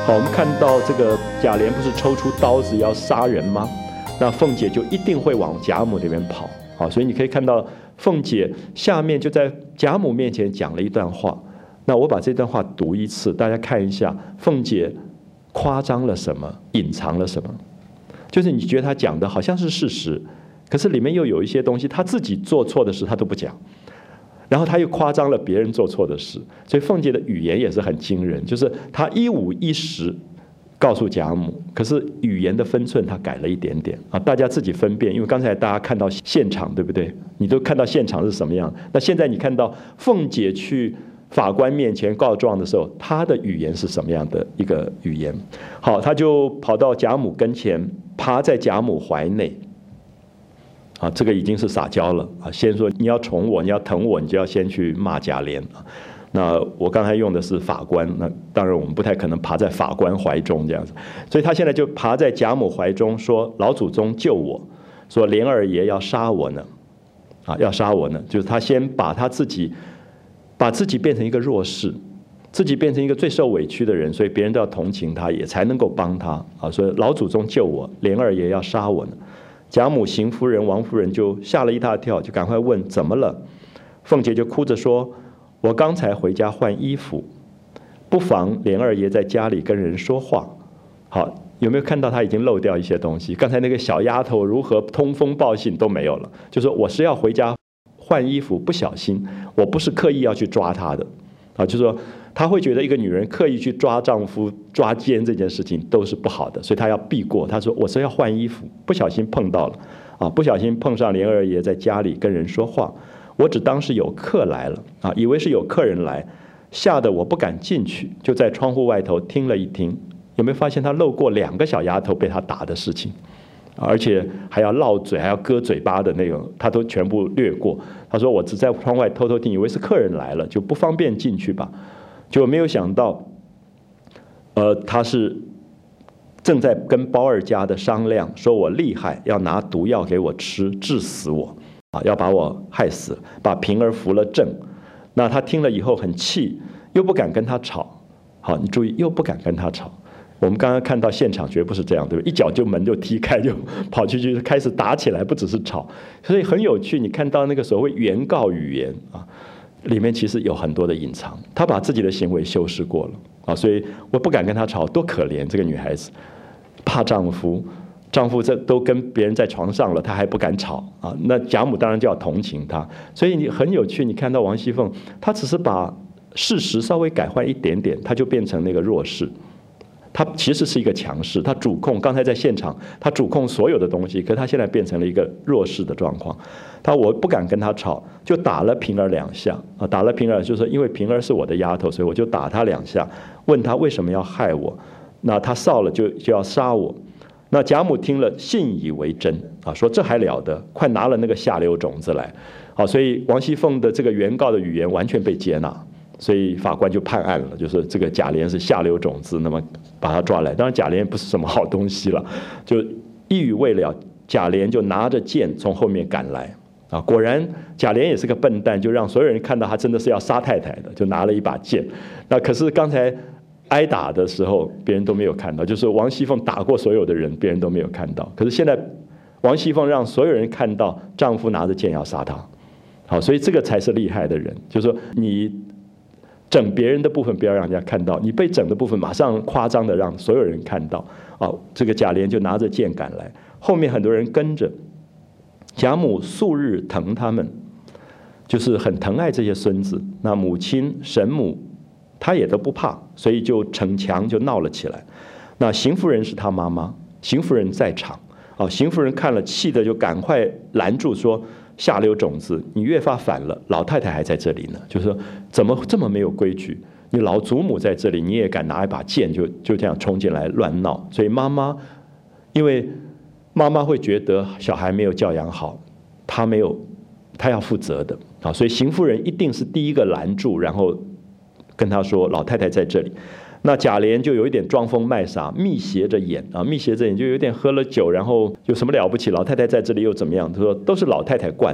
好，我们看到这个贾琏不是抽出刀子要杀人吗？那凤姐就一定会往贾母那边跑。好，所以你可以看到凤姐下面就在贾母面前讲了一段话。那我把这段话读一次，大家看一下凤姐夸张了什么，隐藏了什么。就是你觉得她讲的好像是事实，可是里面又有一些东西，她自己做错的事她都不讲。然后他又夸张了别人做错的事，所以凤姐的语言也是很惊人，就是她一五一十告诉贾母，可是语言的分寸她改了一点点啊，大家自己分辨。因为刚才大家看到现场，对不对？你都看到现场是什么样，那现在你看到凤姐去法官面前告状的时候，她的语言是什么样的一个语言？好，她就跑到贾母跟前，趴在贾母怀内。啊，这个已经是撒娇了啊！先说你要宠我，你要疼我，你就要先去骂贾琏啊。那我刚才用的是法官，那当然我们不太可能爬在法官怀中这样子，所以他现在就爬在贾母怀中说：“老祖宗救我！”说琏二爷要杀我呢，啊，要杀我呢，就是他先把自己变成一个弱势，自己变成一个最受委屈的人，所以别人都要同情他，也才能够帮他啊。所以老祖宗救我，琏二爷要杀我呢。贾母、邢夫人、王夫人就吓了一大跳，就赶快问怎么了。凤姐就哭着说：“我刚才回家换衣服，不妨琏二爷在家里跟人说话。”好，有没有看到她已经漏掉一些东西？刚才那个小丫头如何通风报信都没有了，就说我是要回家换衣服，不小心，我不是刻意要去抓她的。啊，就是说她会觉得一个女人刻意去抓丈夫、抓奸这件事情都是不好的，所以她要避过。她说我是要换衣服，不小心碰到了，啊，不小心碰上琏二爷在家里跟人说话，我只当是有客来了，啊，以为是有客人来，吓得我不敢进去，就在窗户外头听了一听。有没有发现她漏过2个小丫头被她打的事情？而且还要绕嘴，还要割嘴巴的那种，他都全部略过。他说：“我只在窗外偷偷听，以为是客人来了，就不方便进去吧。”就没有想到，他是正在跟包二家的商量，说我厉害，要拿毒药给我吃，治死我啊，要把我害死，把平儿扶了正。那他听了以后很气，又不敢跟他吵。好，你注意，又不敢跟他吵。我们刚刚看到现场绝不是这样，对吧？一脚就门就踢开，就跑去就开始打起来，不只是吵，所以很有趣。你看到那个所谓原告语言啊，里面其实有很多的隐藏。他把自己的行为修饰过了啊，所以我不敢跟他吵，多可怜这个女孩子，怕丈夫这都跟别人在床上了，她还不敢吵啊。那贾母当然就要同情她，所以你很有趣。你看到王熙凤，她只是把事实稍微改换一点点，她就变成那个弱势。他其实是一个强势，他主控。刚才在现场，他主控所有的东西，可他现在变成了一个弱势的状况。我不敢跟他吵，就打了平儿2下啊，打了平儿，就是因为平儿是我的丫头，所以我就打他2下，问他为什么要害我。那他臊了就要杀我。那贾母听了信以为真啊，说这还了得，快拿了那个下流种子来。好，所以王熙凤的这个原告的语言完全被接纳。所以法官就判案了，就是这个贾琏是下流种子，那么把他抓来。当然贾琏不是什么好东西了，就一语未了，贾琏就拿着剑从后面赶来啊。果然贾琏也是个笨蛋，就让所有人看到他真的是要杀太太的，就拿了一把剑。那可是刚才挨打的时候，别人都没有看到，就是王熙凤打过所有的人，别人都没有看到。可是现在王熙凤让所有人看到丈夫拿着剑要杀她，好，所以这个才是厉害的人，就是说你整别人的部分不要让人家看到，你被整的部分马上夸张的让所有人看到啊！这个贾琏就拿着剑赶来，后面很多人跟着。贾母素日疼他们，就是很疼爱这些孙子。那母亲沈母她也都不怕，所以就逞强就闹了起来。那邢夫人是她妈妈，邢夫人在场啊，邢夫人看了气的就赶快拦住说：“下流种子，你越发反了，老太太还在这里呢，就是说怎么这么没有规矩？你老祖母在这里，你也敢拿一把剑就这样冲进来乱闹？所以妈妈，因为妈妈会觉得小孩没有教养好，她要负责的啊，所以邢夫人一定是第一个拦住，然后跟她说老太太在这里。那贾琏就有一点装疯卖傻，密斜着眼啊，密斜着眼就有点喝了酒，然后有什么了不起？老太太在这里又怎么样？他说都是老太太惯的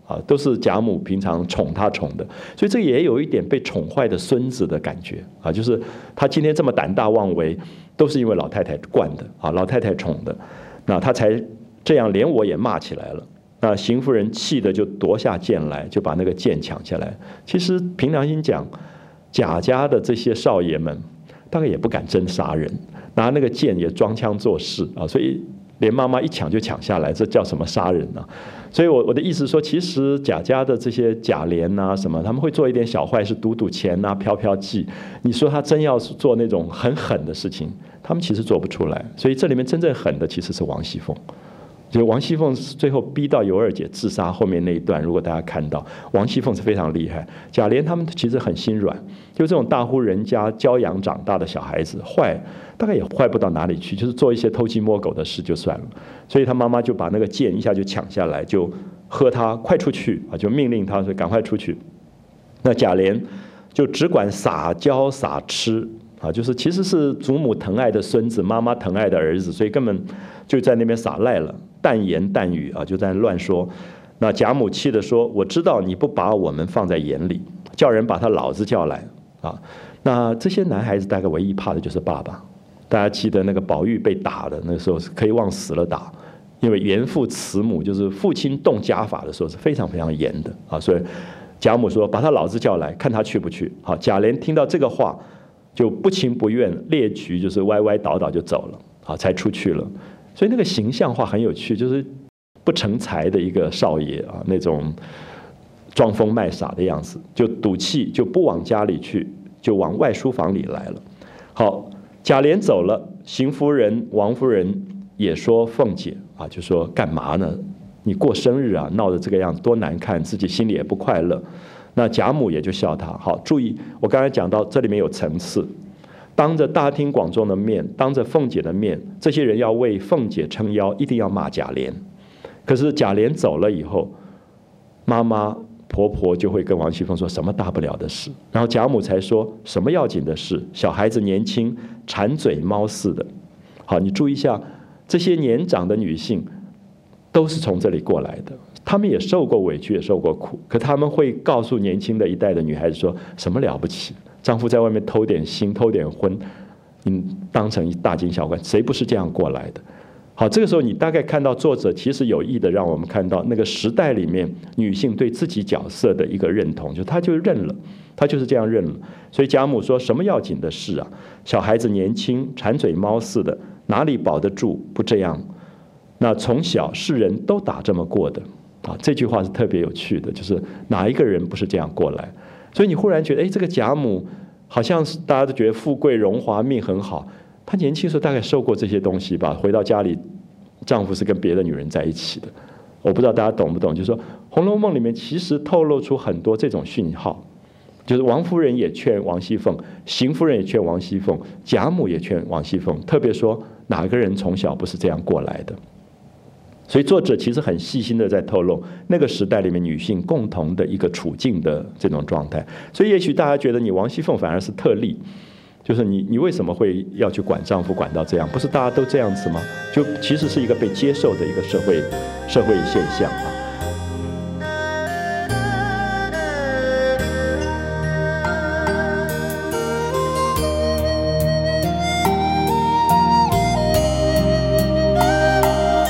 啊，都是贾母平常宠他宠的，所以这也有一点被宠坏的孙子的感觉啊，就是他今天这么胆大妄为，都是因为老太太惯的啊，老太太宠的，那他才这样，连我也骂起来了。那邢夫人气的就夺下剑来，就把那个剑抢下来。其实凭良心讲，贾家的这些少爷们大概也不敢真杀人，拿那个剑也装腔作势啊，所以连妈妈一抢就抢下来，这叫什么杀人呢？所以我的意思是说，其实贾家的这些贾琏啊什么，他们会做一点小坏事，赌赌钱啊，飘飘妓。你说他真要做那种很狠的事情，他们其实做不出来。所以这里面真正狠的其实是王熙凤。就王熙凤最后逼到尤二姐自杀后面那一段，如果大家看到，王熙凤是非常厉害。贾琏他们其实很心软，就这种大户人家教养长大的小孩子，坏大概也坏不到哪里去，就是做一些偷鸡摸狗的事就算了。所以他妈妈就把那个剑一下就抢下来，就喝他快出去啊，就命令他说赶快出去。那贾琏就只管撒娇撒痴啊，就是其实是祖母疼爱的孙子，妈妈疼爱的儿子，所以根本就在那边撒赖了。淡言淡语啊，就在乱说。那贾母气地说：“我知道你不把我们放在眼里，叫人把他老子叫来啊。”那这些男孩子大概唯一怕的就是爸爸。大家记得那个宝玉被打的那个时候，是可以往死了打，因为严父慈母，就是父亲动家法的时候是非常非常严的啊。所以贾母说：“把他老子叫来，看他去不去。”好，贾琏听到这个话，就不情不愿，列举就是歪歪倒倒就走了啊，才出去了。所以那个形象化很有趣，就是不成才的一个少爷啊，那种装疯卖傻的样子，就赌气，就不往家里去，就往外书房里来了。好，贾琏走了，邢夫人、王夫人也说凤姐啊，就说干嘛呢？你过生日啊，闹得这个样子多难看，自己心里也不快乐。那贾母也就笑他。好，注意我刚才讲到这里面有层次。当着大庭广众的面，当着凤姐的面，这些人要为凤姐撑腰，一定要骂贾琏。可是贾琏走了以后，妈妈婆婆就会跟王熙凤说什么大不了的事，然后贾母才说什么要紧的事，小孩子年轻，馋嘴猫似的。好，你注意一下，这些年长的女性都是从这里过来的，她们也受过委屈，也受过苦，可她们会告诉年轻的一代的女孩子说什么了不起，丈夫在外面偷点腥偷点荤，你当成大惊小怪，谁不是这样过来的？好，这个时候你大概看到作者其实有意的让我们看到那个时代里面女性对自己角色的一个认同，就她就认了，她就是这样认了。所以贾母说什么要紧的事啊？小孩子年轻，馋嘴猫似的，哪里保得住不这样？那从小世人都打这么过的啊，这句话是特别有趣的，就是哪一个人不是这样过来？所以你忽然觉得，哎，这个贾母好像是大家都觉得富贵荣华命很好，她年轻时候大概受过这些东西吧。回到家里，丈夫是跟别的女人在一起的，我不知道大家懂不懂。就是说，《红楼梦》里面其实透露出很多这种讯号，就是王夫人也劝王熙凤，邢夫人也劝王熙凤，贾母也劝王熙凤，特别说哪个人从小不是这样过来的。所以作者其实很细心的在透露那个时代里面女性共同的一个处境的这种状态。所以也许大家觉得你王熙凤反而是特例，就是你为什么会要去管丈夫管到这样？不是大家都这样子吗？就其实是一个被接受的一个社会现象啊。